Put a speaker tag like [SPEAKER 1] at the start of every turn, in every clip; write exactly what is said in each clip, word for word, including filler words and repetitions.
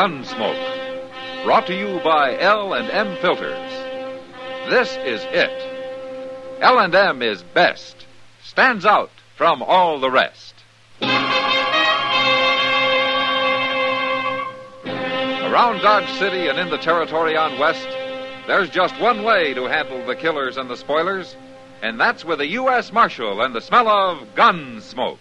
[SPEAKER 1] Gunsmoke. Brought to you by L and M Filters. This is it. L and M is best. Stands out from all the rest. Around Dodge City and in the territory on West, there's just one way to handle the killers and the spoilers, and that's with a U S Marshal and the smell of gun smoke.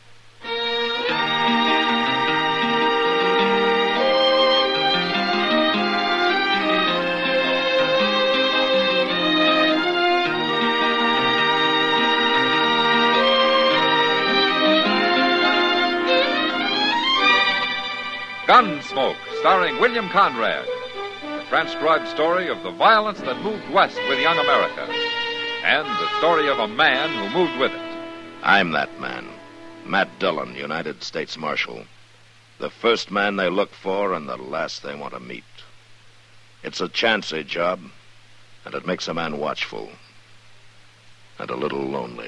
[SPEAKER 1] Gunsmoke, starring William Conrad. The transcribed story of the violence that moved west with young America. And the story of a man who moved with it.
[SPEAKER 2] I'm that man. Matt Dillon, United States Marshal. The first man they look for and the last they want to meet. It's a chancy job, and it makes a man watchful. And a little lonely.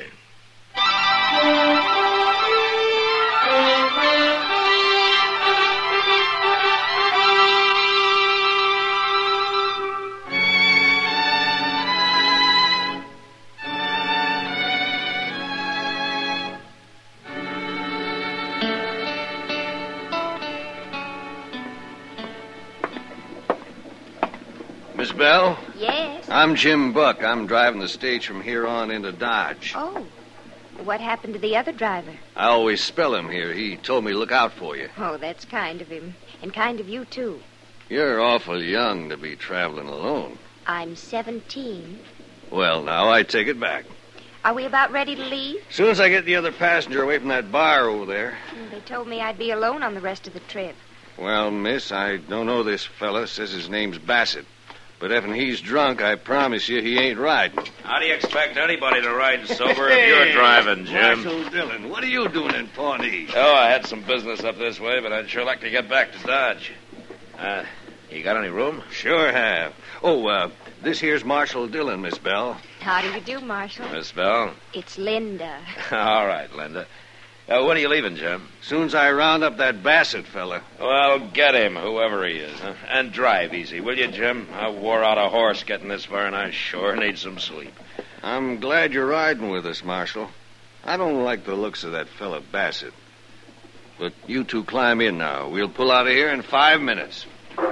[SPEAKER 3] Miss Bell?
[SPEAKER 4] Yes?
[SPEAKER 3] I'm Jim Buck. I'm driving the stage from here on into Dodge.
[SPEAKER 4] Oh. What happened to the other driver?
[SPEAKER 3] I always spell him here. He told me to look out for you.
[SPEAKER 4] Oh, that's kind of him. And kind of you, too.
[SPEAKER 3] You're awful young to be traveling alone.
[SPEAKER 4] I'm seventeen.
[SPEAKER 3] Well, now, I take it back.
[SPEAKER 4] Are we about ready to leave?
[SPEAKER 3] As soon as I get the other passenger away from that bar over there.
[SPEAKER 4] They told me I'd be alone on the rest of the trip.
[SPEAKER 3] Well, miss, I don't know this fella. Says his name's Bassett. But if he's drunk, I promise you he ain't riding.
[SPEAKER 2] How do you expect anybody to ride sober if you're driving, Jim?
[SPEAKER 3] Marshal Dillon, what are you doing in Pawnee?
[SPEAKER 2] Oh, I had some business up this way, but I'd sure like to get back to Dodge. Uh, you got any room?
[SPEAKER 3] Sure have. Oh, uh, this here's Marshal Dillon, Miss Bell.
[SPEAKER 4] How do you do, Marshal?
[SPEAKER 2] Miss Bell?
[SPEAKER 4] It's Linda.
[SPEAKER 2] All right, Linda. Uh, when are you leaving, Jim?
[SPEAKER 3] Soon as I round up that Bassett fella.
[SPEAKER 2] Well, get him, whoever he is. Huh? And drive easy, will you, Jim? I wore out a horse getting this far, and I sure need some sleep.
[SPEAKER 3] I'm glad you're riding with us, Marshal. I don't like the looks of that fella Bassett. But you two climb in now. We'll pull out of here in five minutes.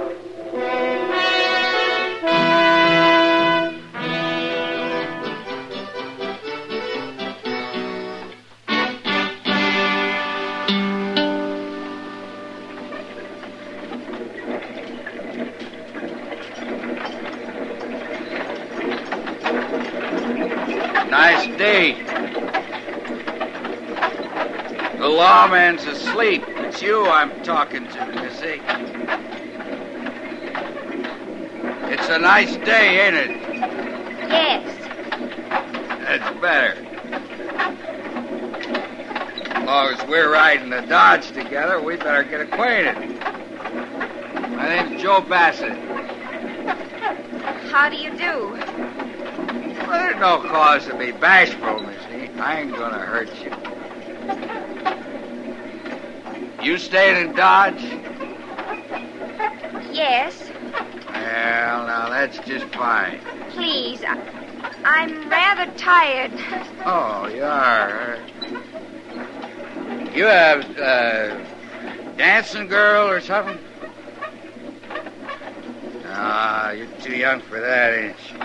[SPEAKER 5] Nice day. The lawman's asleep. It's you I'm talking to, Missy. It's a nice day, ain't it?
[SPEAKER 4] Yes.
[SPEAKER 5] That's better. As long as we're riding the Dodge together, we better get acquainted. My name's Joe Bassett.
[SPEAKER 4] How do you do?
[SPEAKER 5] Well, there's no cause to be bashful, Missy. I ain't gonna hurt you. You staying in Dodge?
[SPEAKER 4] Yes.
[SPEAKER 5] Well, now, that's just fine.
[SPEAKER 4] Please, I, I'm rather tired.
[SPEAKER 5] Oh, you are. You have, uh, dancing girl or something? Ah, you're too young for that, ain't you?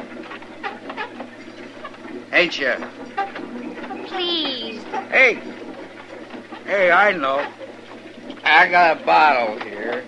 [SPEAKER 5] Ain't you?
[SPEAKER 4] Please.
[SPEAKER 5] Hey. Hey, I know. I got a bottle here.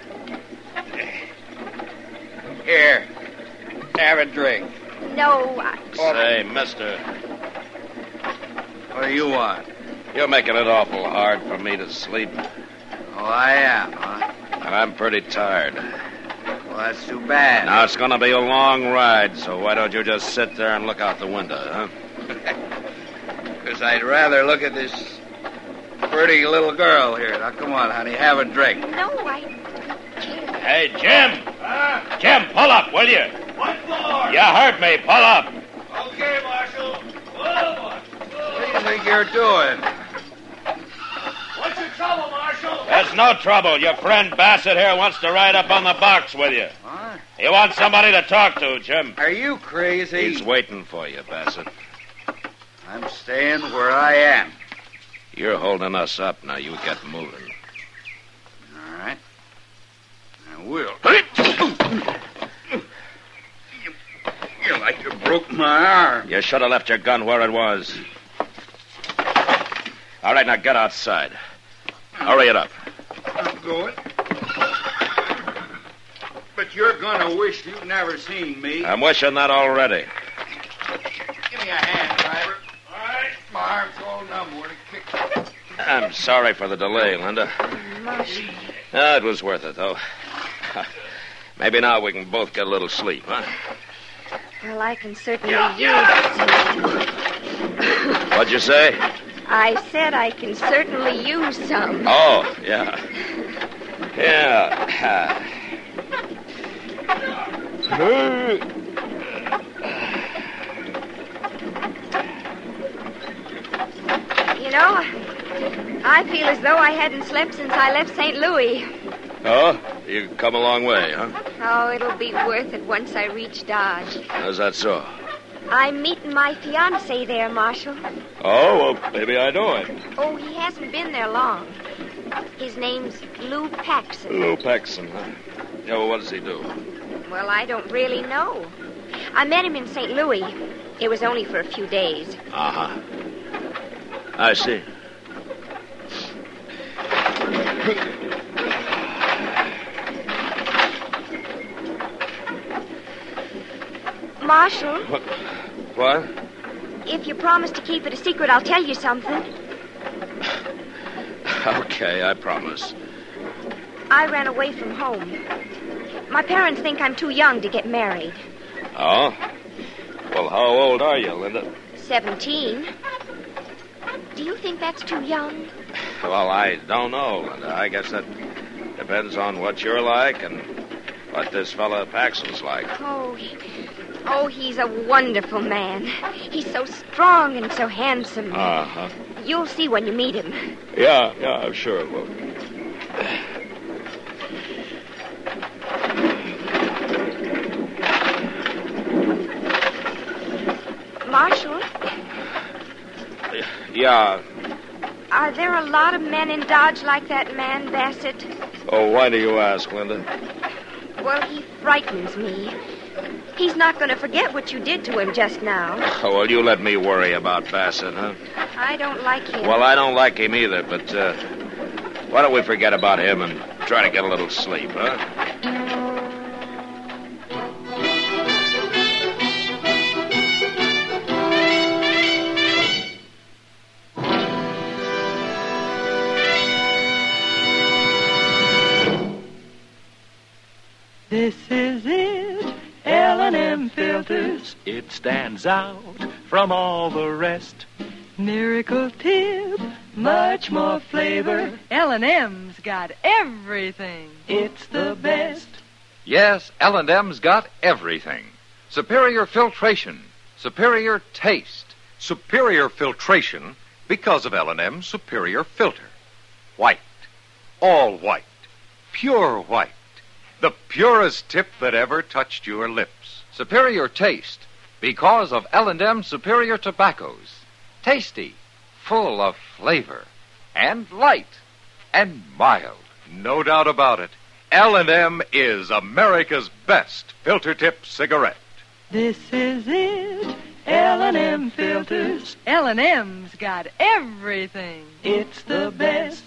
[SPEAKER 5] Here. Have a drink.
[SPEAKER 4] No, I...
[SPEAKER 2] Say, mister,
[SPEAKER 5] What do you want?
[SPEAKER 2] you're making it awful hard for me to sleep.
[SPEAKER 5] Oh, I am, huh?
[SPEAKER 2] And I'm pretty tired.
[SPEAKER 5] Well, that's too bad.
[SPEAKER 2] Now, it's going to be a long ride, so why don't you just sit there and look out the window, huh?
[SPEAKER 5] Because I'd rather look at this pretty little girl here. Now, come on, honey, have a drink.
[SPEAKER 4] No, I...
[SPEAKER 2] Hey, Jim!
[SPEAKER 3] Huh?
[SPEAKER 2] Jim, pull up, will you?
[SPEAKER 3] What for?
[SPEAKER 2] You heard me. Pull up.
[SPEAKER 3] Okay, Marshal. Whoa.
[SPEAKER 5] What do you think you're doing?
[SPEAKER 3] What's your trouble, Marshal?
[SPEAKER 2] There's no trouble. Your friend Bassett here wants to ride up on the box with you.
[SPEAKER 5] What?
[SPEAKER 2] He wants somebody to talk to, Jim.
[SPEAKER 5] Are you crazy?
[SPEAKER 2] He's waiting for you, Bassett.
[SPEAKER 5] I'm staying where I am.
[SPEAKER 2] You're holding us up. Now you get moving.
[SPEAKER 5] All right. I will. You, you like you broke my arm.
[SPEAKER 2] You should have left your gun where it was. All right, now get outside. Hurry it up.
[SPEAKER 5] I'm going. But you're going to wish you'd never seen me.
[SPEAKER 2] I'm wishing that already.
[SPEAKER 5] Give me a hand, driver. All right. My arm's all numb where to kick.
[SPEAKER 2] I'm sorry for the delay, Linda.
[SPEAKER 4] Marshal.
[SPEAKER 2] Ah, it was worth it, though. Maybe now we can both get a little sleep, huh?
[SPEAKER 4] Well, I can certainly use some.
[SPEAKER 2] What'd you say?
[SPEAKER 4] I said I can certainly use some.
[SPEAKER 2] Oh, yeah. Yeah.
[SPEAKER 4] You know, I feel as though I hadn't slept since I left Saint Louis.
[SPEAKER 2] Oh, you've come a long way, huh?
[SPEAKER 4] Oh, it'll be worth it once I reach Dodge.
[SPEAKER 2] How's that so?
[SPEAKER 4] I'm meeting my fiancé there, Marshal.
[SPEAKER 2] Oh, well, maybe I know him.
[SPEAKER 4] Oh, he hasn't been there long. His name's Lou Paxson.
[SPEAKER 2] Lou Paxson, huh? Yeah, well, what does he do?
[SPEAKER 4] Well, I don't really know. I met him in Saint Louis. It was only for a few days.
[SPEAKER 2] Uh-huh. I see.
[SPEAKER 4] Marshal,
[SPEAKER 2] What? What?
[SPEAKER 4] if you promise to keep it a secret, I'll tell you something.
[SPEAKER 2] Okay, I promise.
[SPEAKER 4] I ran away from home. My parents think I'm too young to get married.
[SPEAKER 2] Oh? Well, how old are you, Linda?
[SPEAKER 4] Seventeen. Do you think that's too young?
[SPEAKER 2] Well, I don't know, Linda. I guess that depends on what you're like and what this fella Paxson's like.
[SPEAKER 4] Oh, he, oh, he's a wonderful man. He's so strong and so handsome.
[SPEAKER 2] Uh-huh.
[SPEAKER 4] You'll see when you meet him.
[SPEAKER 2] Yeah, yeah, I'm sure it will.
[SPEAKER 4] Marshal,
[SPEAKER 2] Yeah.
[SPEAKER 4] are there a lot of men in Dodge like that man, Bassett?
[SPEAKER 2] Oh, why do you ask, Linda?
[SPEAKER 4] Well, he frightens me. He's not going to forget what you did to him just now.
[SPEAKER 2] Oh, well, you let me worry about Bassett, huh?
[SPEAKER 4] I don't like him.
[SPEAKER 2] Well, I don't like him either, but uh, why don't we forget about him and try to get a little sleep, huh?
[SPEAKER 6] This is it, L and M Filters. It stands out from all the rest. Miracle tip, much more flavor. L and M's got everything. It's the best.
[SPEAKER 1] Yes, L and M's got everything. Superior filtration, superior taste.
[SPEAKER 7] Superior filtration because of L and M's superior filter. White. All white. Pure white. The purest tip that ever touched your lips.
[SPEAKER 1] Superior taste because of L and M superior tobaccos. Tasty, full of flavor, and light, and mild.
[SPEAKER 7] No doubt about it. L and M is America's best filter tip cigarette.
[SPEAKER 6] This is it, L and M Filters. L and M's got everything. It's the best.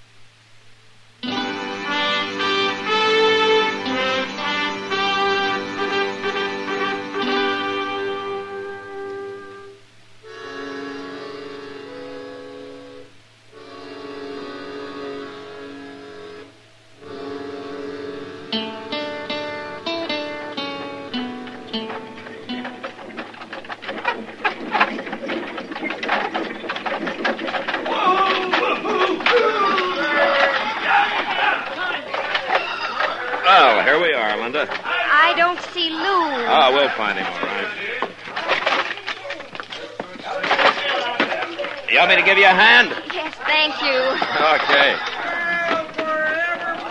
[SPEAKER 2] Well, here we are, Linda.
[SPEAKER 4] I don't see Lou.
[SPEAKER 2] Ah, we'll find him, all right. You want me to give you a hand?
[SPEAKER 4] Yes, thank you.
[SPEAKER 2] Okay.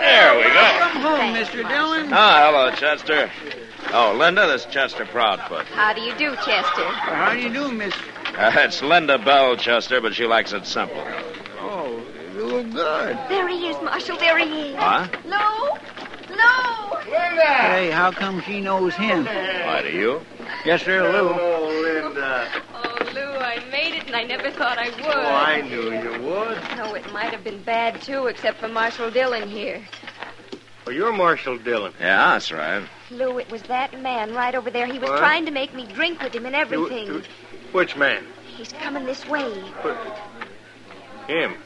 [SPEAKER 2] There we go.
[SPEAKER 8] Come home, Mister Dillon.
[SPEAKER 2] Ah, hello, Chester. Oh, Linda, this is Chester Proudfoot.
[SPEAKER 4] How do you do, Chester?
[SPEAKER 8] Well, how do you do, Miss?
[SPEAKER 2] Uh, it's Linda Bell, Chester, but she likes it simple.
[SPEAKER 8] Oh, you look good.
[SPEAKER 4] There he is, Marshal. There he is.
[SPEAKER 2] Huh?
[SPEAKER 4] Lou? Lou?
[SPEAKER 8] Hey, how come she knows him?
[SPEAKER 2] Why, do you?
[SPEAKER 8] Yes, sir, Lou.
[SPEAKER 9] Oh, Linda.
[SPEAKER 4] Oh, Lou, I made it, and I never thought I would.
[SPEAKER 9] Oh, I knew you would.
[SPEAKER 4] No, it might have been bad, too, except for Marshal Dillon here.
[SPEAKER 9] Well, you're Marshal Dillon.
[SPEAKER 2] Yeah, that's right.
[SPEAKER 4] Lou, it was that man right over there. He was
[SPEAKER 9] What?
[SPEAKER 4] trying to make me drink with him and everything.
[SPEAKER 9] You- you- Which man?
[SPEAKER 4] He's coming this way.
[SPEAKER 9] Him.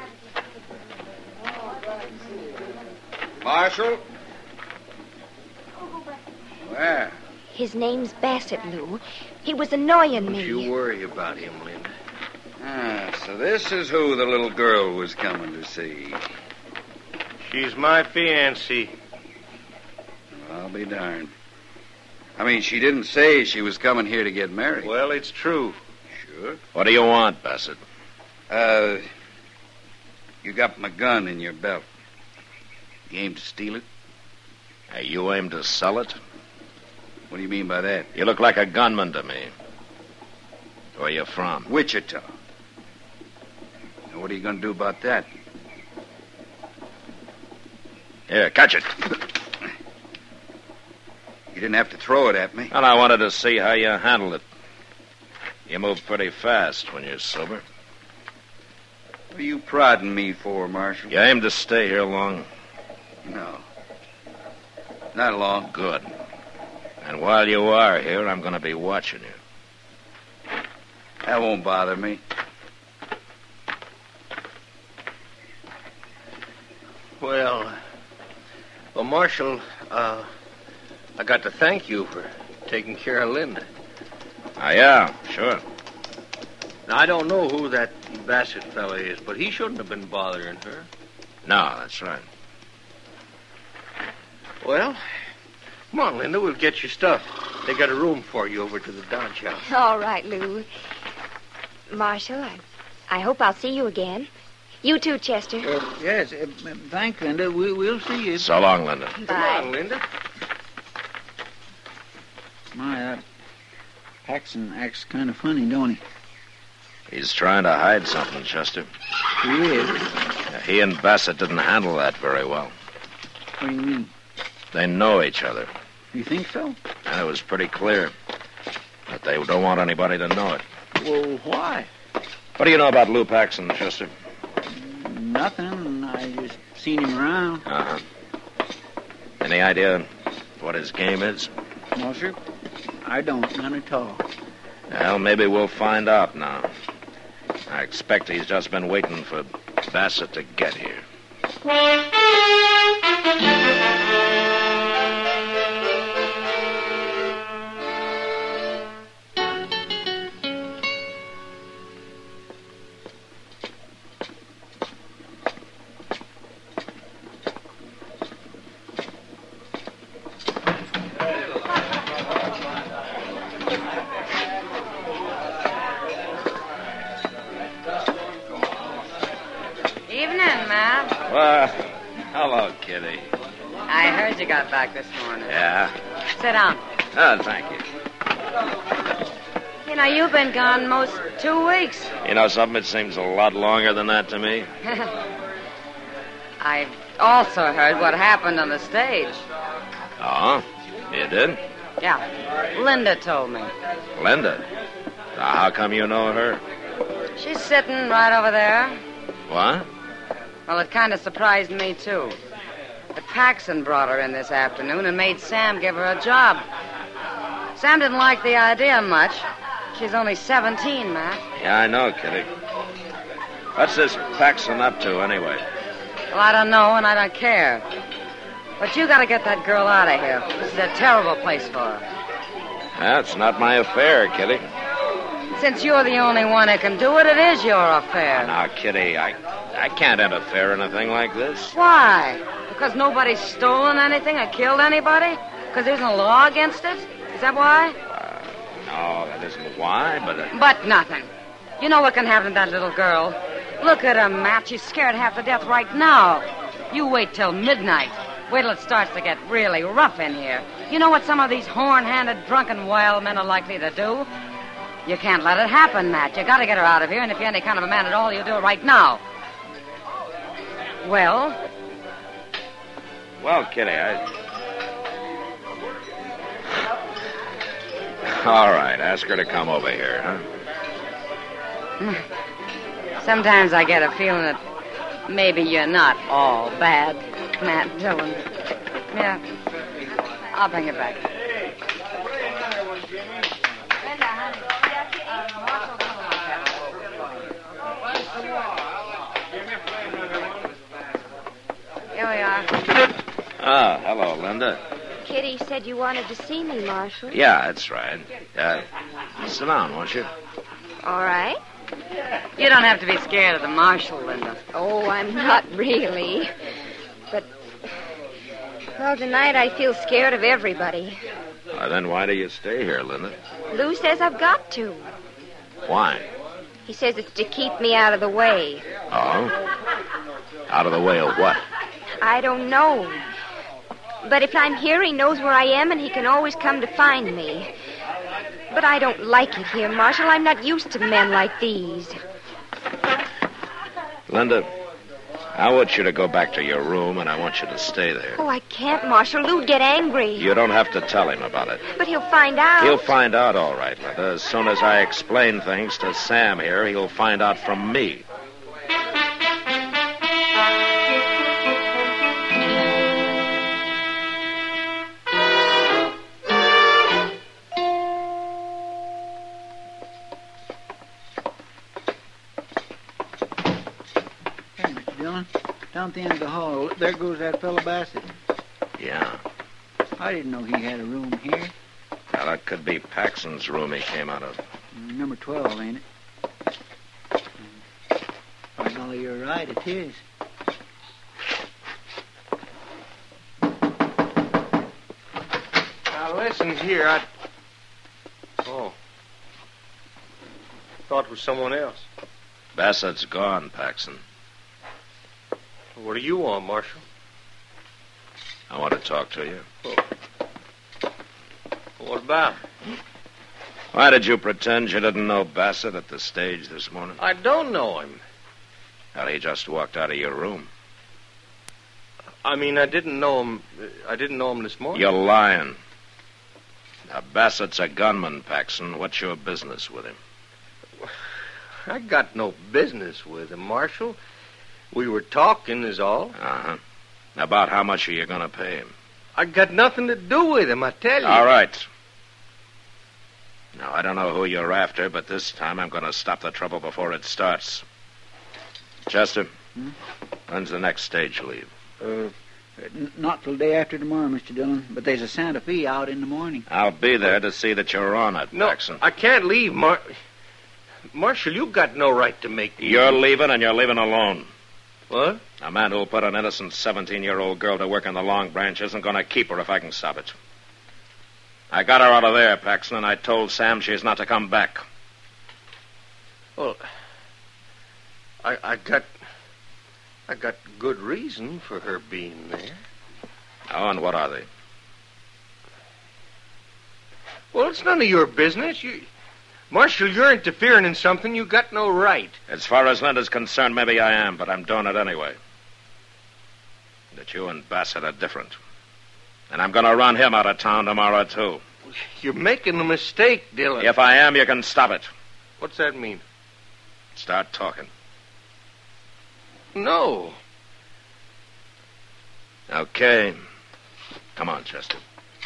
[SPEAKER 5] Marshal? Where?
[SPEAKER 4] His name's Bassett, Lou. He was annoying me.
[SPEAKER 9] You worry about him, Linda.
[SPEAKER 5] Ah, so this is who the little girl was coming to see.
[SPEAKER 9] She's my fiancée.
[SPEAKER 5] I'll be darned. I mean, she didn't say she was coming here to get married.
[SPEAKER 9] Well, it's true.
[SPEAKER 5] Sure.
[SPEAKER 2] What do you want, Bassett?
[SPEAKER 5] Uh, you got my gun in your belt. You aim to steal it?
[SPEAKER 2] Uh, you aim to sell it?
[SPEAKER 5] What do you mean by that?
[SPEAKER 2] You look like a gunman to me. Where you from?
[SPEAKER 5] Wichita. Now, what are you going to do about that?
[SPEAKER 2] Here, catch it.
[SPEAKER 5] You didn't have to throw it at me.
[SPEAKER 2] And I wanted to see how you handled it. You move pretty fast when you're sober.
[SPEAKER 5] What are you prodding me for, Marshal?
[SPEAKER 2] You aim to stay here long?
[SPEAKER 5] No. Not long.
[SPEAKER 2] Good. And while you are here, I'm going to be watching you.
[SPEAKER 5] That won't bother me.
[SPEAKER 9] Well, well, Marshal, uh, I got to thank you for taking care of Linda.
[SPEAKER 2] Ah, yeah, sure.
[SPEAKER 9] Now, I don't know who that Bassett fella is, but he shouldn't have been bothering her.
[SPEAKER 2] No, that's right.
[SPEAKER 9] Well, come on, Linda, we'll get your stuff. They got a room for you over to the Dodge House.
[SPEAKER 4] All right, Lou. Marshal, I, I hope I'll see you again. You too, Chester.
[SPEAKER 8] Uh, yes, uh, thanks, Linda. We, we'll see you.
[SPEAKER 2] So long, Linda.
[SPEAKER 9] Come
[SPEAKER 4] Bye.
[SPEAKER 9] on, Linda.
[SPEAKER 8] My, that Paxton acts kind of funny, don't he?
[SPEAKER 2] He's trying to hide something, Chester.
[SPEAKER 8] He is.
[SPEAKER 2] Uh, He and Bassett didn't handle that very well.
[SPEAKER 8] What do you mean?
[SPEAKER 2] They know each other.
[SPEAKER 8] You think so?
[SPEAKER 2] And it was pretty clear that they don't want anybody to know it.
[SPEAKER 8] Well, why?
[SPEAKER 2] What do you know about Lou Paxson, Chester?
[SPEAKER 8] Nothing. I just seen him around.
[SPEAKER 2] Uh-huh. Any idea what his game is?
[SPEAKER 8] No, sir. I don't. None at all.
[SPEAKER 2] Well, maybe we'll find out now. I expect he's just been waiting for Bassett to get here.
[SPEAKER 10] Evening, Matt.
[SPEAKER 2] Well, hello, Kitty.
[SPEAKER 10] I heard you got back this morning.
[SPEAKER 2] Yeah?
[SPEAKER 10] Sit down.
[SPEAKER 2] Oh, thank you.
[SPEAKER 10] You know, you've been gone most two weeks.
[SPEAKER 2] You know something? It seems a lot longer than that to me.
[SPEAKER 10] I also heard what happened on the stage.
[SPEAKER 2] Oh? You did?
[SPEAKER 10] Yeah, Linda told me.
[SPEAKER 2] Linda? Now, how come you know her?
[SPEAKER 10] She's sitting right over there.
[SPEAKER 2] What?
[SPEAKER 10] Well, it kind of surprised me, too. But Paxson brought her in this afternoon and made Sam give her a job. Sam didn't like the idea much. She's only seventeen, Matt.
[SPEAKER 2] Yeah, I know, Kitty. What's this Paxson up to, anyway?
[SPEAKER 10] Well, I don't know, and I don't care. But you got to get that girl out of here. This is a terrible place for her.
[SPEAKER 2] That's not my affair, Kitty.
[SPEAKER 10] Since you're the only one who can do it, it is your affair.
[SPEAKER 2] Now, Kitty, I, I can't interfere in a thing like this.
[SPEAKER 10] Why? Because nobody's stolen anything or killed anybody? Because there isn't a law against it? Is that why?
[SPEAKER 2] Uh, no, that isn't why, but... Uh,
[SPEAKER 10] But nothing. You know what can happen to that little girl. Look at her, Matt. She's scared half to death right now. You wait till midnight. Wait till it starts to get really rough in here. You know what some of these horn-handed, drunken wild men are likely to do? You can't let it happen, Matt. You gotta get her out of here, and if you're any kind of a man at all, you do it right now. Well?
[SPEAKER 2] Well, Kitty, I... All right, ask her to come over here, huh?
[SPEAKER 10] Sometimes I get a feeling that maybe you're not all bad, Matt Dillon. Yeah, I'll bring it back. Here we are.
[SPEAKER 2] Ah, hello, Linda.
[SPEAKER 4] Kitty said you wanted to see me, Marshal.
[SPEAKER 2] Yeah, that's right. Uh, sit down, won't you?
[SPEAKER 4] All right.
[SPEAKER 10] You don't have to be scared of the marshal, Linda.
[SPEAKER 4] Oh, I'm not really. But, well, tonight I feel scared of everybody.
[SPEAKER 2] Well, then why do you stay here, Linda?
[SPEAKER 4] Lou says I've got to.
[SPEAKER 2] Why?
[SPEAKER 4] He says it's to keep me out of the way.
[SPEAKER 2] Oh? Out of the way of what?
[SPEAKER 4] I don't know. But if I'm here, he knows where I am, and he can always come to find me. But I don't like it here, Marshal. I'm not used to men like these.
[SPEAKER 2] Linda, I want you to go back to your room, and I want you to stay there.
[SPEAKER 4] Oh, I can't, Marshal. Lou'd get angry.
[SPEAKER 2] You don't have to tell him about it.
[SPEAKER 4] But he'll find out.
[SPEAKER 2] He'll find out, all right, Linda. As soon as I explain things to Sam here, he'll find out from me.
[SPEAKER 8] Down at the end of the hall, there goes that fellow Bassett.
[SPEAKER 2] Yeah.
[SPEAKER 8] I didn't know he had a room here.
[SPEAKER 2] Well, that could be Paxson's room he came out of.
[SPEAKER 8] Number twelve, ain't it? By golly, you're right, it is.
[SPEAKER 9] Now, listen here, I... Oh. Thought it was someone else.
[SPEAKER 2] Bassett's gone, Paxson.
[SPEAKER 9] What do you want, Marshal?
[SPEAKER 2] I want to talk to you.
[SPEAKER 9] Oh. What about?
[SPEAKER 2] Why did you pretend you didn't know Bassett at the stage this morning?
[SPEAKER 9] I don't know him.
[SPEAKER 2] Well, he just walked out of your room.
[SPEAKER 9] I mean, I didn't know him. I didn't know him this morning.
[SPEAKER 2] You're lying. Now, Bassett's a gunman, Paxson. What's your business with him?
[SPEAKER 9] I got no business with him, Marshal. We were talking, is all.
[SPEAKER 2] Uh-huh. About how much are you going to pay him?
[SPEAKER 9] I got nothing to do with him, I tell you.
[SPEAKER 2] All right. Now, I don't know who you're after, but this time I'm going to stop the trouble before it starts. Chester,
[SPEAKER 8] hmm?
[SPEAKER 2] when's the next stage leave?
[SPEAKER 8] Uh, n- not till day after tomorrow, Mister Dillon. But there's a Santa Fe out in the morning.
[SPEAKER 2] I'll be there to see that you're on it,
[SPEAKER 9] no,
[SPEAKER 2] Paxson.
[SPEAKER 9] I can't leave, Mar... Marshal, you got no right to make...
[SPEAKER 2] You're leaving, and you're leaving alone.
[SPEAKER 9] What?
[SPEAKER 2] A man who'll put an innocent seventeen-year-old girl to work in the Long Branch isn't going to keep her if I can stop it. I got her out of there, Paxson, and I told Sam she's not to come back.
[SPEAKER 9] Well, I, I got... I got good reason for her being there.
[SPEAKER 2] Oh, and what are they?
[SPEAKER 9] Well, it's none of your business. You... Marshal, you're interfering in something you got no right.
[SPEAKER 2] As far as Linda's concerned, maybe I am, but I'm doing it anyway. That you and Bassett are different. And I'm going to run him out of town tomorrow, too.
[SPEAKER 9] You're making a mistake, Dillon.
[SPEAKER 2] If I am, you can stop it.
[SPEAKER 9] What's that mean?
[SPEAKER 2] Start talking.
[SPEAKER 9] No.
[SPEAKER 2] Okay. Come on, Chester.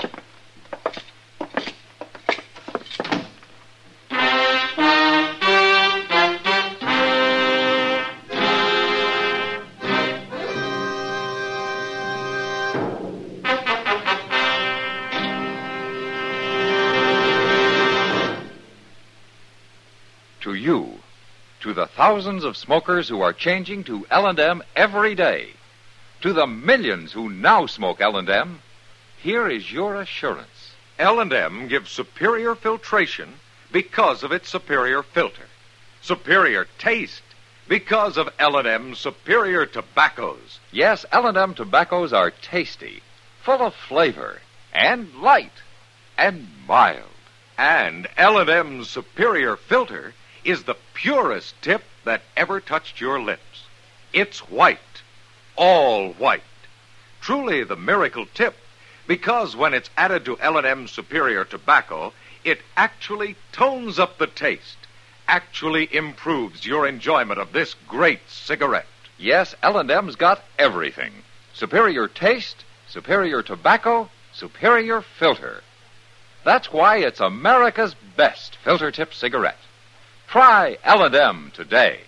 [SPEAKER 1] To you, to the thousands of smokers who are changing to L and M every day, to the millions who now smoke L and M, here is your assurance.
[SPEAKER 7] L and M gives superior filtration because of its superior filter. Superior taste Because of L and M Superior Tobaccos.
[SPEAKER 1] Yes, L and M tobaccos are tasty, full of flavor, and light, and mild.
[SPEAKER 7] And L and M Superior Filter is the purest tip that ever touched your lips. It's white, all white. Truly the miracle tip, because when it's added to L and M Superior Tobacco, it actually tones up the taste, actually improves your enjoyment of this great cigarette.
[SPEAKER 1] Yes, L and M's got everything. Superior taste, superior tobacco, superior filter. That's why it's America's best filter tip cigarette. Try L and M today.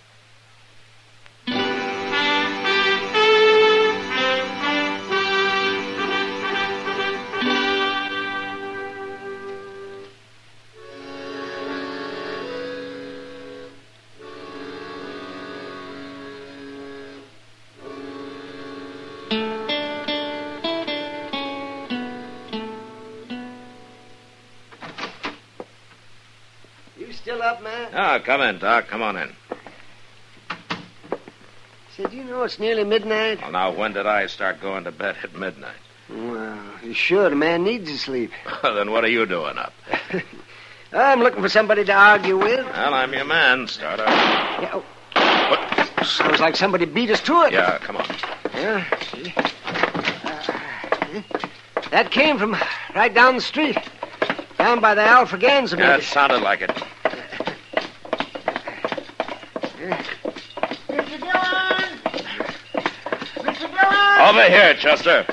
[SPEAKER 3] Still up, man?
[SPEAKER 2] Ah, come in, Doc. Come on in.
[SPEAKER 3] Said, you know it's nearly midnight?
[SPEAKER 2] Well, now, when did I start going to bed at midnight?
[SPEAKER 3] Well, you should. A man needs to sleep.
[SPEAKER 2] Then what are you doing up?
[SPEAKER 3] I'm looking for somebody to argue with.
[SPEAKER 2] Well, I'm your man. Start up.
[SPEAKER 3] Yeah, oh. What? Sounds like somebody beat us to it.
[SPEAKER 2] Yeah, come on.
[SPEAKER 3] Yeah, see? Uh, that came from right down the street. Down by the Alfraganza.
[SPEAKER 2] Yeah, it sounded like it.
[SPEAKER 11] Mister Dillon! Mister Dillon!
[SPEAKER 2] Over here, Chester.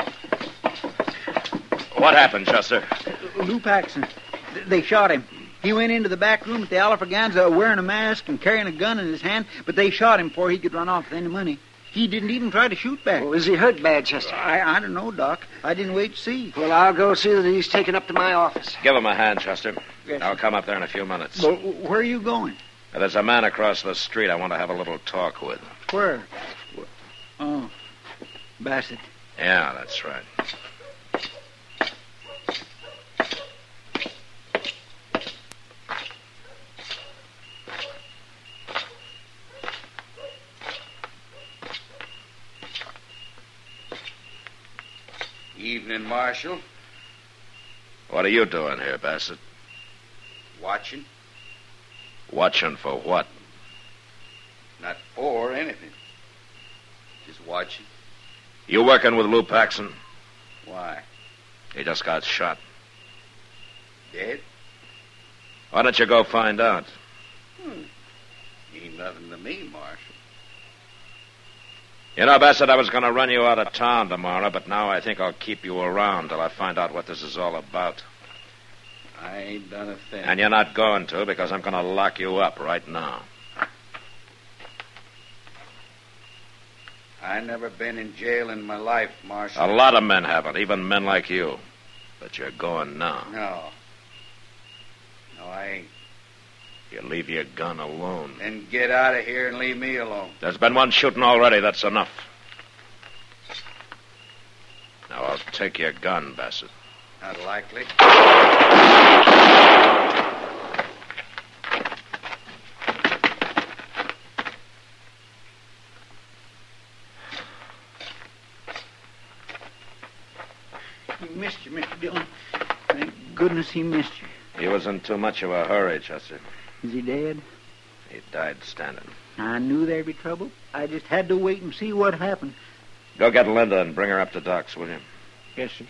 [SPEAKER 2] What happened, Chester?
[SPEAKER 8] Lou Paxson. They shot him. He went into the back room at the Alfraganza wearing a mask and carrying a gun in his hand, but they shot him before he could run off with any money. He didn't even try to shoot back.
[SPEAKER 3] Well, is he hurt bad, Chester?
[SPEAKER 8] I, I don't know, Doc. I didn't wait to see.
[SPEAKER 3] Well, I'll go see that he's taken up to my office.
[SPEAKER 2] Give him a hand, Chester.
[SPEAKER 8] Yes.
[SPEAKER 2] I'll come up there in a few minutes.
[SPEAKER 8] Well, where are you going?
[SPEAKER 2] There's a man across the street I want to have a little talk with.
[SPEAKER 8] Where? Oh, Bassett.
[SPEAKER 2] Yeah, that's right.
[SPEAKER 5] Evening, Marshal.
[SPEAKER 2] What are you doing here, Bassett?
[SPEAKER 5] Watching.
[SPEAKER 2] Watching for what?
[SPEAKER 5] Not for anything. Just watching.
[SPEAKER 2] You working with Lou Paxson?
[SPEAKER 5] Why?
[SPEAKER 2] He just got shot.
[SPEAKER 5] Dead?
[SPEAKER 2] Why don't you go find out?
[SPEAKER 5] Hmm. Ain't nothing to me, Marshal.
[SPEAKER 2] You know, Bassett, I was going to run you out of town tomorrow, but now I think I'll keep you around till I find out what this is all about.
[SPEAKER 5] I ain't done a thing.
[SPEAKER 2] And you're not going to, because I'm going to lock you up right now.
[SPEAKER 5] I never been in jail in my life, Marshal.
[SPEAKER 2] A lot of men haven't, even men like you. But you're going now.
[SPEAKER 5] No. No, I ain't.
[SPEAKER 2] You leave your gun alone.
[SPEAKER 5] Then get out of here and leave me alone.
[SPEAKER 2] There's been one shooting already. That's enough. Now, I'll take your gun, Bassett.
[SPEAKER 5] Not likely.
[SPEAKER 8] He missed you, Mister Dillon. Thank goodness he missed you.
[SPEAKER 2] He was in too much of a hurry, Chester.
[SPEAKER 8] Is he dead?
[SPEAKER 2] He died standing.
[SPEAKER 8] I knew there'd be trouble. I just had to wait and see what happened.
[SPEAKER 2] Go get Linda and bring her up to Doc's, will you?
[SPEAKER 8] Yes, sir.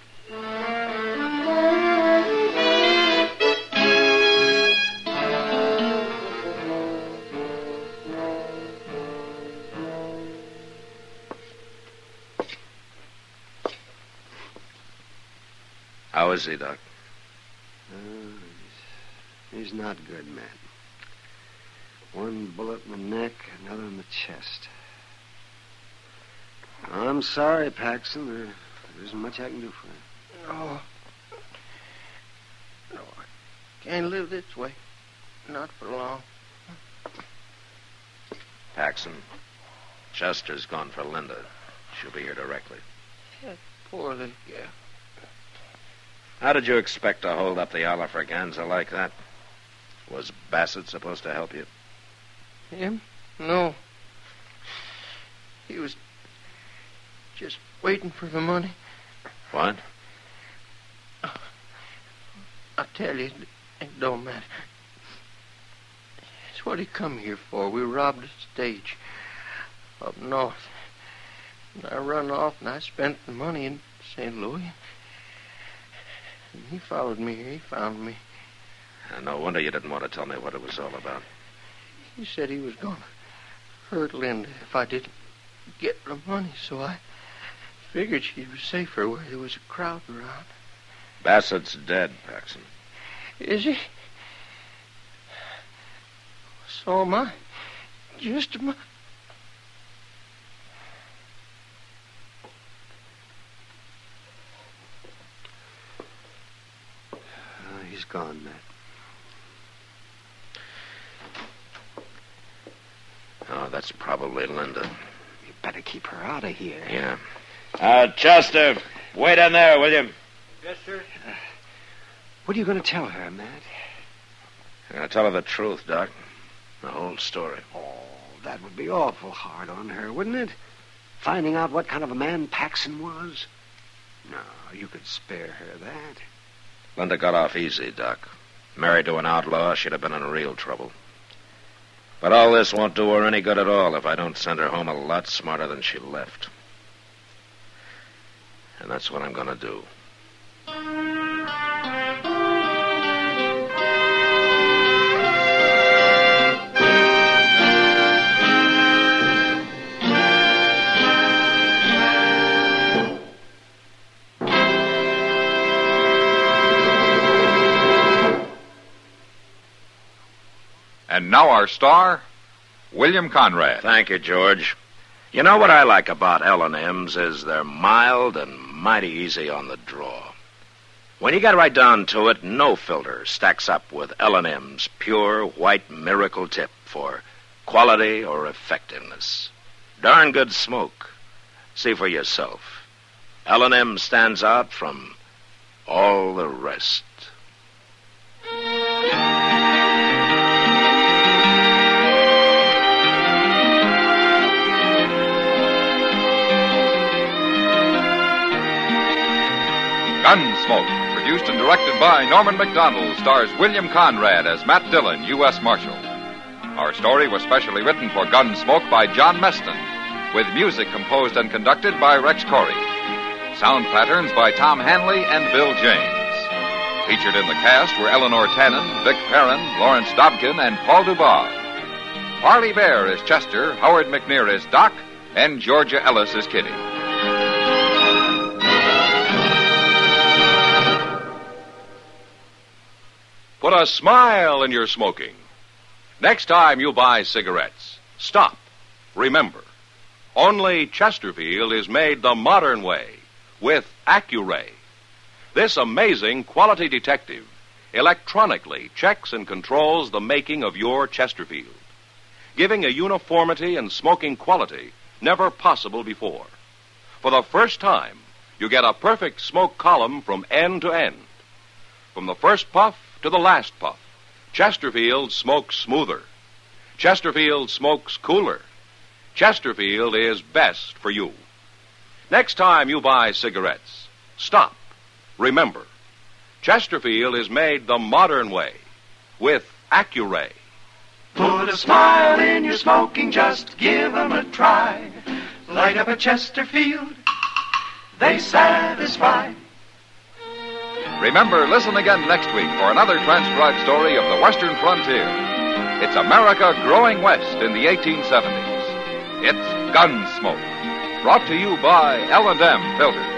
[SPEAKER 2] How is he, Doc?
[SPEAKER 3] Uh, he's, he's not good, man. One bullet in the neck, another in the chest. I'm sorry, Paxson. There, there isn't much I can do for you.
[SPEAKER 9] Oh. No, I can't live this way. Not for long.
[SPEAKER 2] Paxson, Chester's gone for Linda. She'll be here directly.
[SPEAKER 9] That poor little girl.
[SPEAKER 2] How did you expect to hold up the Alfraganza like that? Was Bassett supposed to help you?
[SPEAKER 9] Him? No. He was just waiting for the money.
[SPEAKER 2] What?
[SPEAKER 9] I tell you, it don't matter. It's what he come here for. We robbed a stage up north. And I run off and I spent the money in Saint Louis. And he followed me here. He found me.
[SPEAKER 2] Uh, no wonder you didn't want to tell me what it was all about.
[SPEAKER 9] He said he was going to hurt Linda if I didn't get the money, so I figured she was safer where there was a crowd around.
[SPEAKER 2] Bassett's dead, Paxson.
[SPEAKER 9] Is he? So am I. Just a minute.
[SPEAKER 12] Uh, he's gone, Matt.
[SPEAKER 2] Oh, that's probably Linda.
[SPEAKER 12] You better keep her out of here.
[SPEAKER 2] Yeah. Uh, Chester, wait in there, will you?
[SPEAKER 12] Yes, sir. Uh, what are you going to tell her, Matt?
[SPEAKER 2] I'm going to tell her the truth, Doc. The whole story.
[SPEAKER 12] Oh, that would be awful hard on her, wouldn't it? Finding out what kind of a man Paxson was? No, you could spare her that.
[SPEAKER 2] Linda got off easy, Doc. Married to an outlaw, she'd have been in real trouble. But all this won't do her any good at all if I don't send her home a lot smarter than she left. And that's what I'm going to do.
[SPEAKER 1] And now our star, William Conrad.
[SPEAKER 2] Thank you, George. You know what I like about L and M's is they're mild and mighty easy on the draw. When you get right down to it, no filter stacks up with L and M's pure white miracle tip for quality or effectiveness. Darn good smoke. See for yourself. L and M stands out from all the rest.
[SPEAKER 1] Gunsmoke, produced and directed by Norman Macdonald, stars William Conrad as Matt Dillon, U S Marshal. Our story was specially written for Gunsmoke by John Meston, with music composed and conducted by Rex Corey. Sound patterns by Tom Hanley and Bill James. Featured in the cast were Eleanor Tannen, Vic Perrin, Lawrence Dobkin, and Paul Dubois. Parley Bear is Chester, Howard McNear is Doc, and Georgia Ellis is Kitty.
[SPEAKER 13] Put a smile in your smoking. Next time you buy cigarettes, stop. Remember, only Chesterfield is made the modern way with Accuray. This amazing quality detective electronically checks and controls the making of your Chesterfield, giving a uniformity and smoking quality never possible before. For the first time, you get a perfect smoke column from end to end. From the first puff to the last puff, Chesterfield smokes smoother. Chesterfield smokes cooler. Chesterfield is best for you. Next time you buy cigarettes, stop. Remember, Chesterfield is made the modern way with Accuray.
[SPEAKER 6] Put a smile in your smoking, just give 'em a try. Light up a Chesterfield, they satisfy.
[SPEAKER 1] Remember, listen again next week for another transcribed story of the Western frontier. It's America growing west in the eighteen seventies. It's Gunsmoke, brought to you by L and M Filters.